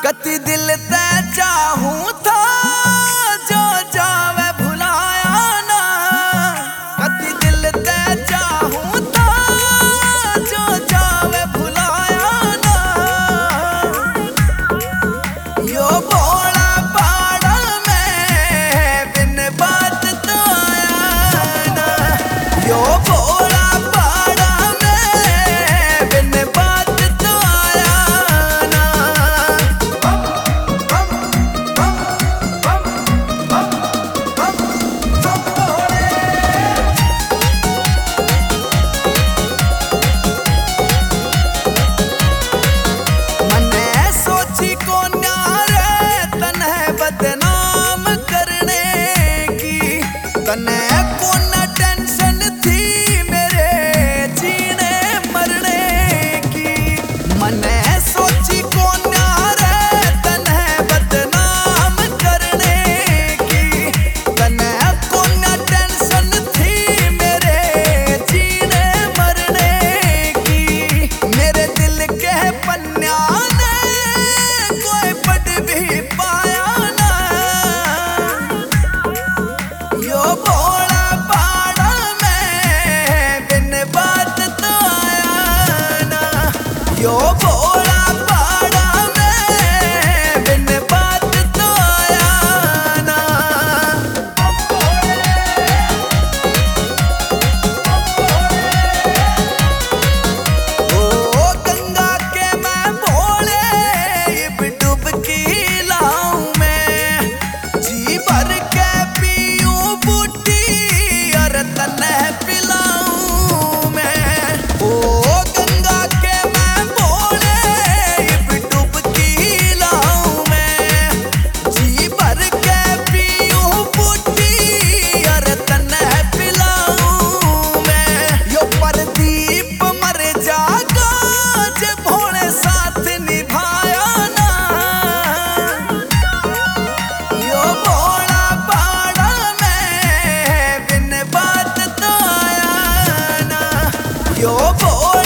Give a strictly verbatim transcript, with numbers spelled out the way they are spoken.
कति दिल ते चाहूं था जो जावे भुलाया ना। कति दिल ते चाहूं था जो जावे भुलाया ना। यो भोला पाड़ा में बिन बात तो आया ना। यो भोला पाड़ा में बिन बात तो आया ना। मने सोची को न्यारे तने बदनाम करने की। तने को न टेंशन थी मेरे जीने मरने की। मने सोची को न्यारे तने बदनाम करने की। तने को न टेंशन थी मेरे जीने मरने की। मेरे दिल के पन्या ने कोई पढ़ भी पाया ना। यो भोला पाड़ा में बिन बात तो आया ना। यो भोला पाड़ा में बिन बात तो आया ना। ओ गंगा के मैं भोले इब डुबकी लाऊं मैं। जी भर के पीऊं बूटी और तने पिलाऊं मैं। ओ गंगा के मैं भोले इब डुबकी लाऊं मैं। जी भर के पीऊं बूटी और तने पिलाऊं मैं। यो प्रदीप मर जागा जे भोले साथ निभाया ना। यो भोला पाड़ा में बिन बात तो आया ना। यो भोला